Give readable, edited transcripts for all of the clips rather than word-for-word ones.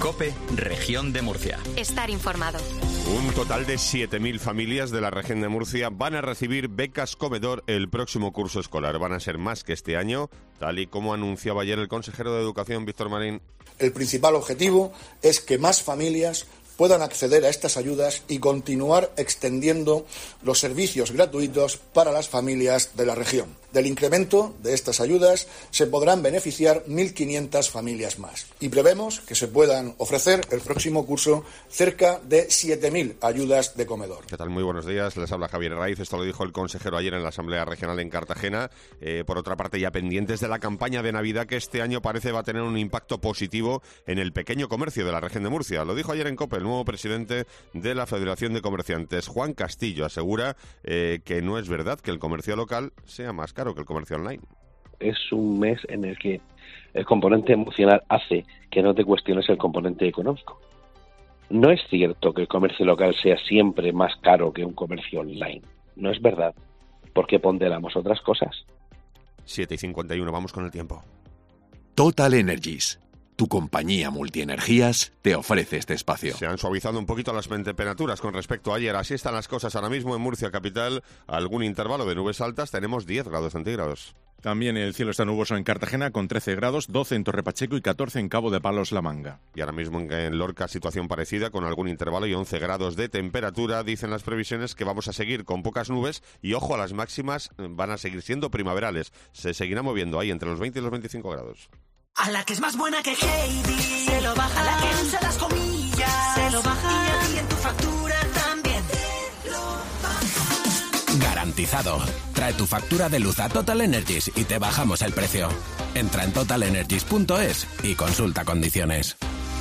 COPE, Región de Murcia. Estar informado. Un total de 7.000 familias de la región de Murcia van a recibir becas comedor el próximo curso escolar. Van a ser más que este año, tal y como anunciaba ayer el consejero de Educación, Víctor Marín. El principal objetivo es que más familias puedan acceder a estas ayudas y continuar extendiendo los servicios gratuitos para las familias de la región. Del incremento de estas ayudas se podrán beneficiar 1.500 familias más. Y prevemos que se puedan ofrecer el próximo curso cerca de 7.000 ayudas de comedor. ¿Qué tal? Muy buenos días. Les habla Javier Raiz. Esto lo dijo el consejero ayer en la Asamblea Regional en Cartagena. Por otra parte, ya pendientes de la campaña de Navidad que este año parece va a tener un impacto positivo en el pequeño comercio de la región de Murcia. Lo dijo ayer en COPE el nuevo presidente de la Federación de Comerciantes, Juan Castillo. Asegura que no es verdad que el comercio local sea más caro que el comercio online. Es un mes en el que el componente emocional hace que no te cuestiones el componente económico. No es cierto que el comercio local sea siempre más caro que un comercio online. No es verdad, porque ponderamos otras cosas. 7:51, vamos con el tiempo. Total Energies, tu compañía multienergías, te ofrece este espacio. Se han suavizado un poquito las temperaturas con respecto a ayer. Así están las cosas ahora mismo en Murcia capital. Algún intervalo de nubes altas. Tenemos 10 grados centígrados. También el cielo está nuboso en Cartagena con 13 grados, 12 en Torre Pacheco y 14 en Cabo de Palos La Manga. Y ahora mismo en Lorca situación parecida con algún intervalo y 11 grados de temperatura. Dicen las previsiones que vamos a seguir con pocas nubes y ojo a las máximas, van a seguir siendo primaverales. Se seguirá moviendo ahí entre los 20 y los 25 grados. A la que es más buena que Heidi, se lo baja. A la que usa las comillas, se lo baja. Y a ti en tu factura también te lo baja. Garantizado. Trae tu factura de luz a Total Energies y te bajamos el precio. Entra en totalenergies.es y consulta condiciones.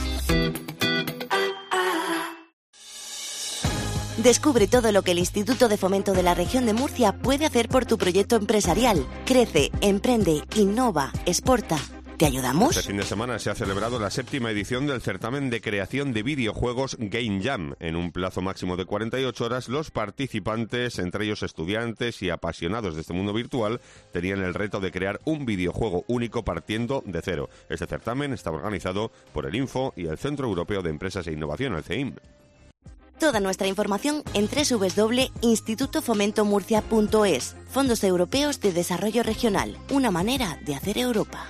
Descubre todo lo que el Instituto de Fomento de la Región de Murcia puede hacer por tu proyecto empresarial. Crece, emprende, innova, exporta. ¿Te ayudamos? Este fin de semana se ha celebrado la 7ª edición del certamen de creación de videojuegos Game Jam. En un plazo máximo de 48 horas, los participantes, entre ellos estudiantes y apasionados de este mundo virtual, tenían el reto de crear un videojuego único partiendo de cero. Este certamen está organizado por el Info y el Centro Europeo de Empresas e Innovación, el CEIM. Toda nuestra información en www.institutofomentomurcia.es. Fondos Europeos de Desarrollo Regional. Una manera de hacer Europa.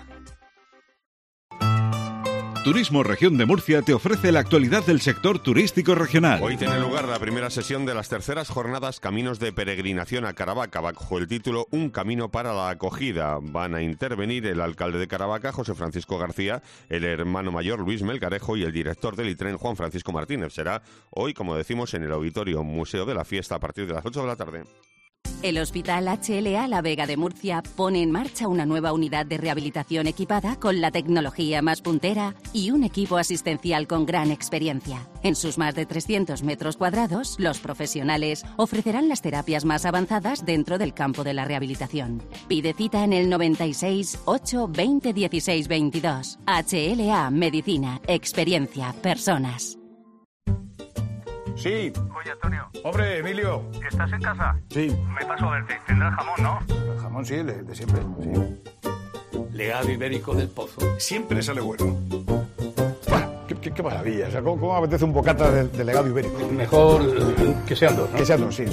Turismo Región de Murcia te ofrece la actualidad del sector turístico regional. Hoy tiene lugar la primera sesión de las terceras jornadas Caminos de Peregrinación a Caravaca, bajo el título Un camino para la acogida. Van a intervenir el alcalde de Caravaca, José Francisco García, el hermano mayor Luis Melgarejo y el director del ITREN, Juan Francisco Martínez. Será hoy, como decimos, en el Auditorio Museo de la Fiesta a partir de las 8 de la tarde. El Hospital HLA La Vega de Murcia pone en marcha una nueva unidad de rehabilitación equipada con la tecnología más puntera y un equipo asistencial con gran experiencia. En sus más de 300 metros cuadrados, los profesionales ofrecerán las terapias más avanzadas dentro del campo de la rehabilitación. Pide cita en el 96 8 20 16 22. HLA Medicina, experiencia, personas. Sí. Oye, Antonio. Hombre, Emilio. ¿Estás en casa? Sí. Me paso a verte. Tendrás jamón, ¿no? El jamón sí, de siempre, sí. Legado ibérico del Pozo. Siempre sale bueno. Qué maravilla. O sea, ¿cómo apetece un bocata de legado ibérico? Mejor que sean dos, ¿no? Que sean dos, sí.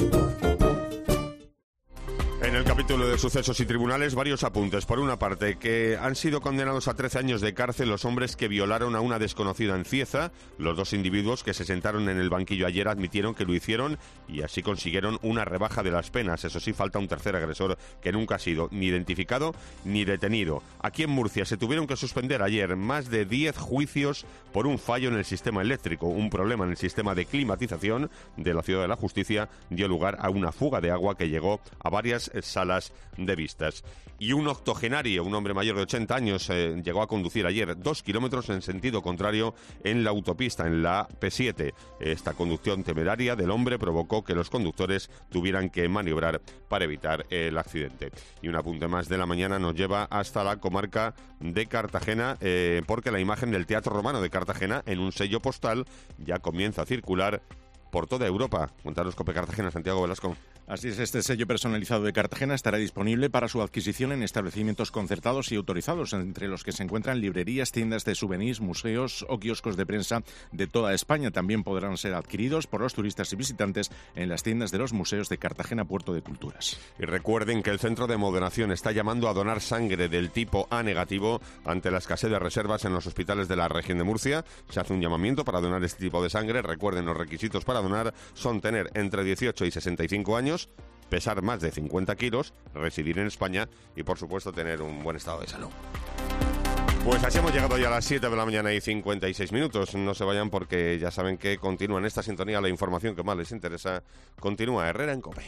En el capítulo de sucesos y tribunales, varios apuntes. Por una parte, que han sido condenados a 13 años de cárcel los hombres que violaron a una desconocida en Cieza. Los dos individuos que se sentaron en el banquillo ayer admitieron que lo hicieron y así consiguieron una rebaja de las penas. Eso sí, falta un tercer agresor que nunca ha sido ni identificado ni detenido. Aquí en Murcia se tuvieron que suspender ayer más de 10 juicios por un fallo en el sistema eléctrico. Un problema en el sistema de climatización de la Ciudad de la Justicia dio lugar a una fuga de agua que llegó a varias salas de vistas. Y un octogenario, un hombre mayor de 80 años, llegó a conducir ayer 2 kilómetros en sentido contrario en la autopista, en la P7. Esta conducción temeraria del hombre provocó que los conductores tuvieran que maniobrar para evitar el accidente. Y un apunte más de la mañana nos lleva hasta la comarca de Cartagena, porque la imagen del Teatro Romano de Cartagena, en un sello postal, ya comienza a circular por toda Europa. Cuéntanos, COPE Cartagena, Santiago Velasco. Así es, este sello personalizado de Cartagena estará disponible para su adquisición en establecimientos concertados y autorizados, entre los que se encuentran librerías, tiendas de souvenirs, museos o kioscos de prensa de toda España. También podrán ser adquiridos por los turistas y visitantes en las tiendas de los museos de Cartagena, Puerto de Culturas. Y recuerden que el Centro de Moderación está llamando a donar sangre del tipo A negativo ante la escasez de reservas en los hospitales de la región de Murcia. Se hace un llamamiento para donar este tipo de sangre. Recuerden, los requisitos para donar son tener entre 18 y 65 años, pesar más de 50 kilos, residir en España y, por supuesto, tener un buen estado de salud. Pues así hemos llegado ya a las 7 de la mañana y 56 minutos. No se vayan porque ya saben que continúa en esta sintonía la información que más les interesa. Continúa Herrera en COPE.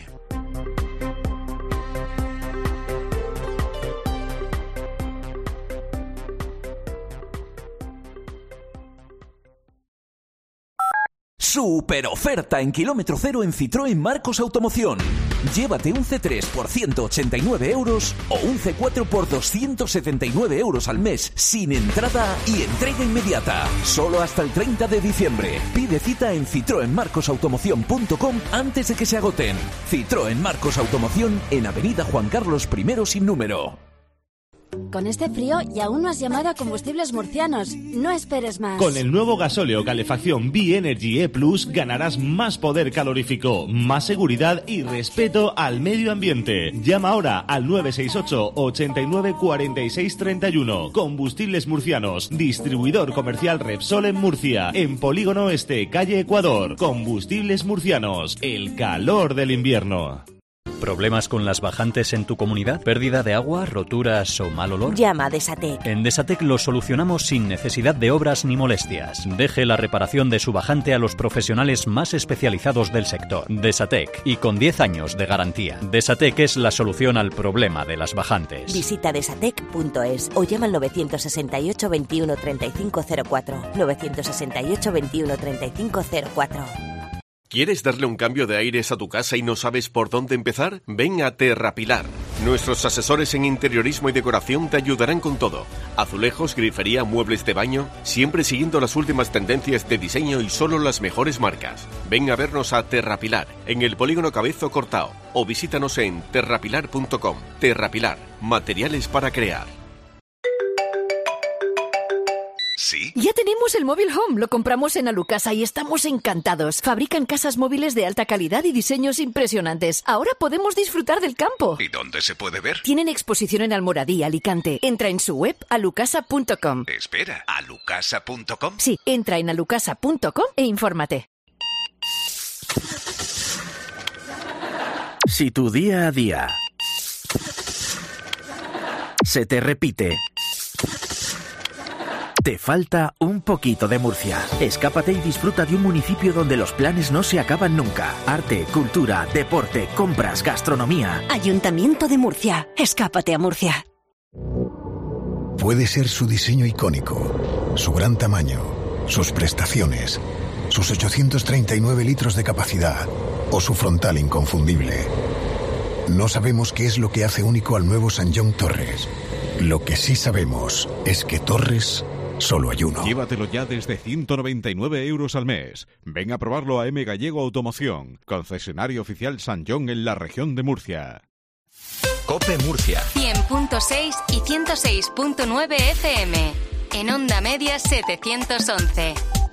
Super oferta en kilómetro cero en Citroën Marcos Automoción. Llévate un C3 por 189 euros o un C4 por 279 euros al mes, sin entrada y entrega inmediata. Solo hasta el 30 de diciembre. Pide cita en citroenmarcosautomoción.com antes de que se agoten. Citroën Marcos Automoción en Avenida Juan Carlos I sin número. Con este frío y aún no has llamado a Combustibles Murcianos. No esperes más. Con el nuevo gasóleo calefacción B-Energy E Plus ganarás más poder calorífico, más seguridad y respeto al medio ambiente. Llama ahora al 968 89 46 31. Combustibles Murcianos, distribuidor comercial Repsol en Murcia, en Polígono Este, calle Ecuador. Combustibles Murcianos, el calor del invierno. ¿Problemas con las bajantes en tu comunidad? ¿Pérdida de agua, roturas o mal olor? Llama a Desatec. En Desatec lo solucionamos sin necesidad de obras ni molestias. Deje la reparación de su bajante a los profesionales más especializados del sector. Desatec, y con 10 años de garantía. Desatec es la solución al problema de las bajantes. Visita desatec.es o llama al 968 21 35 04. 968 21 35 04. ¿Quieres darle un cambio de aires a tu casa y no sabes por dónde empezar? Ven a Terrapilar. Nuestros asesores en interiorismo y decoración te ayudarán con todo. Azulejos, grifería, muebles de baño, siempre siguiendo las últimas tendencias de diseño y solo las mejores marcas. Ven a vernos a Terrapilar, en el Polígono Cabezo Cortao, o visítanos en terrapilar.com. Terrapilar, materiales para crear. ¿Sí? Ya tenemos el Móvil Home, lo compramos en Alucasa y estamos encantados. Fabrican casas móviles de alta calidad y diseños impresionantes. Ahora podemos disfrutar del campo. ¿Y dónde se puede ver? Tienen exposición en Almoradí, Alicante. Entra en su web alucasa.com. Espera, ¿alucasa.com? Sí, entra en alucasa.com e infórmate. Si tu día a día se te repite, te falta un poquito de Murcia. Escápate y disfruta de un municipio donde los planes no se acaban nunca. Arte, cultura, deporte, compras, gastronomía. Ayuntamiento de Murcia. Escápate a Murcia. Puede ser su diseño icónico, su gran tamaño, sus prestaciones, sus 839 litros de capacidad o su frontal inconfundible. No sabemos qué es lo que hace único al nuevo Sanyong Torres. Lo que sí sabemos es que Torres solo hay uno. Llévatelo ya desde 199 euros al mes. Ven a probarlo a M Gallego Automoción, concesionario oficial Sanyong en la región de Murcia. COPE Murcia. 100.6 y 106.9 FM. En onda media 711.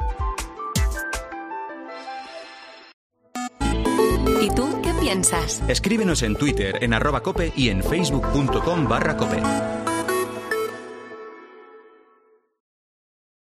¿Y tú qué piensas? Escríbenos en Twitter en @cope y en facebook.com/cope.